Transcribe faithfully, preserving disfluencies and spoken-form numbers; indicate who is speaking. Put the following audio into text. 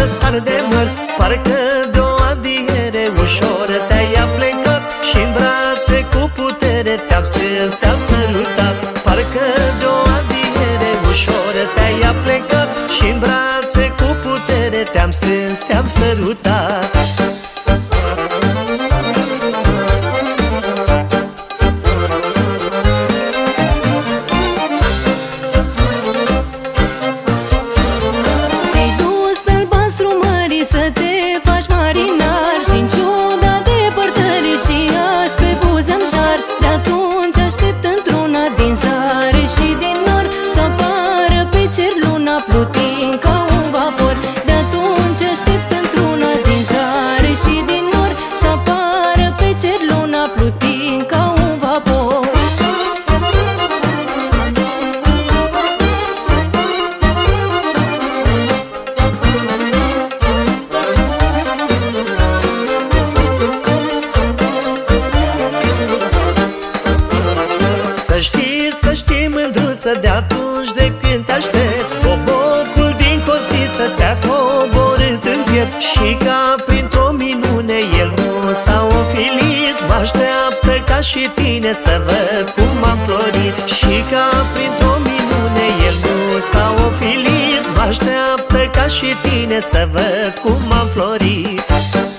Speaker 1: stare de măr, parcă de o adiere ușor te-ai aplecat și-n brațe cu putere te-am strâns, te-am sărutat. Parcă de o adiere ușor te-ai aplecat și-n brațe cu putere te-am strâns, te-am sărutat.
Speaker 2: Să te faci marinar și-n ciuda depărtării și azi pe buze-am jar. De atunci aștept într-una din zare și din nor să apară pe cer luna plutind ca un vapor. De atunci aștept într-una din zare și din nor să apară pe cer luna plutind ca un vapor.
Speaker 1: Să știi, să știi, mândruță, de atunci de când te aștept, cobocul din cosiță ți-a coborât în piept și ca printr-o minune el nu s-a ofilit. Mă așteaptă ca și tine să văd cum am florit și ca printr-o minune el nu s-a ofilit. Mă așteaptă ca și tine să văd cum am florit.